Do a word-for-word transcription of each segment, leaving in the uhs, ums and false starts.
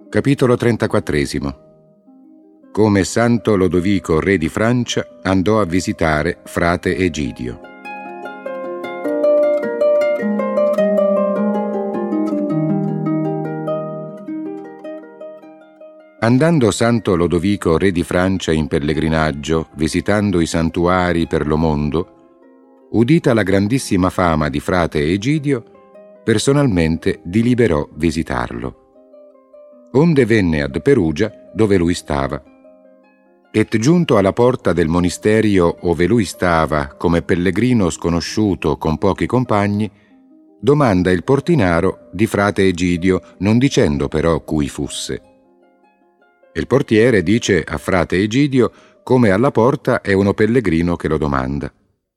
Capitolo trentaquattresimo. Come Santo Lodovico, re di Francia, andò a visitare frate Egidio. Andando Santo Lodovico, re di Francia, in pellegrinaggio, visitando i santuari per lo mondo, udita la grandissima fama di frate Egidio, personalmente deliberò visitarlo. Onde venne ad Perugia, dove lui stava. Et giunto alla porta del monesterio ove lui stava, come pellegrino sconosciuto con pochi compagni, domanda il portinaro di frate Egidio, non dicendo però cui fusse. Il portiere dice a frate Egidio come alla porta è uno pellegrino che lo domanda.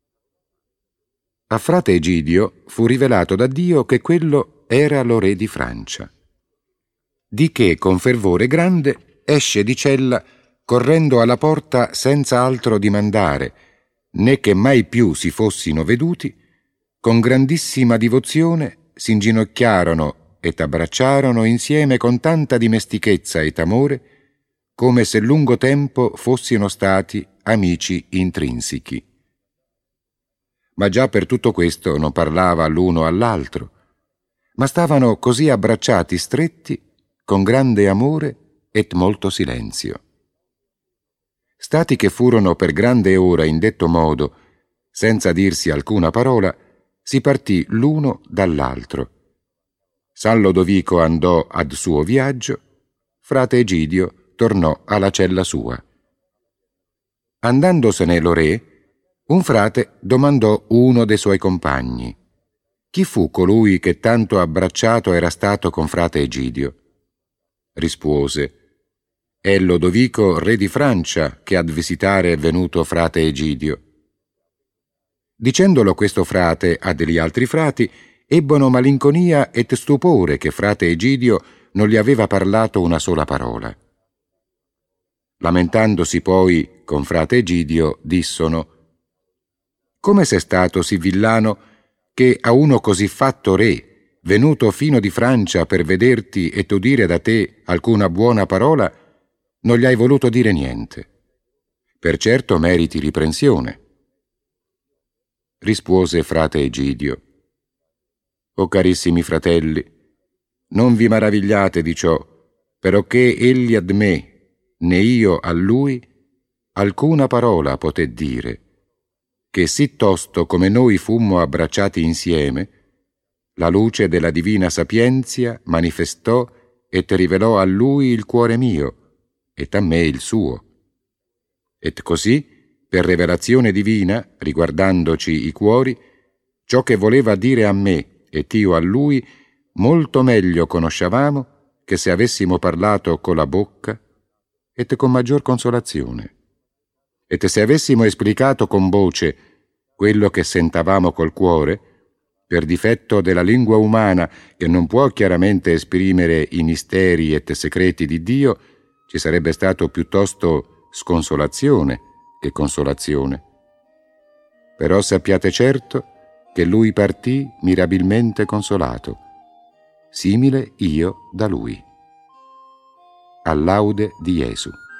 A frate Egidio fu rivelato da Dio che quello era lo re di Francia. Di che con fervore grande esce di cella correndo alla porta senza altro dimandare, né che mai più si fossino veduti, con grandissima divozione s'inginocchiarono et abbracciarono insieme con tanta dimestichezza et amore, come se lungo tempo fossino stati amici intrinsechi. Ma già per tutto questo non parlava l'uno all'altro, ma stavano così abbracciati stretti, con grande amore et molto silenzio. Stati che furono per grande ora in detto modo, senza dirsi alcuna parola, si partì l'uno dall'altro. San Lodovico andò ad suo viaggio, frate Egidio tornò alla cella sua. Andandosene lo re, un frate domandò uno dei suoi compagni: chi fu colui che tanto abbracciato era stato con frate Egidio? Rispose: è Lodovico, re di Francia, che ad visitare è venuto frate Egidio. Dicendolo questo frate a degli altri frati, ebbono malinconia et stupore che frate Egidio non gli aveva parlato una sola parola. Lamentandosi poi con frate Egidio, dissono: come sei stato sì villano che a uno così fatto re, venuto fino di Francia per vederti e udire da te alcuna buona parola, non gli hai voluto dire niente? Per certo meriti riprensione. Rispose frate Egidio: o carissimi fratelli, non vi maravigliate di ciò, perché egli ad me, né io a lui, alcuna parola poté dire, che sì tosto come noi fummo abbracciati insieme, la luce della divina sapienzia manifestò et rivelò a lui il cuore mio, et a me il suo. Et così, per rivelazione divina, riguardandoci i cuori, ciò che voleva dire a me et io a lui, molto meglio conoscevamo che se avessimo parlato con la bocca et con maggior consolazione. Et se avessimo esplicato con voce quello che sentavamo col cuore, per difetto della lingua umana che non può chiaramente esprimere i misteri et segreti di Dio, ci sarebbe stato piuttosto sconsolazione che consolazione. Però sappiate certo che lui partì mirabilmente consolato, simile io da lui. A laude di Gesù.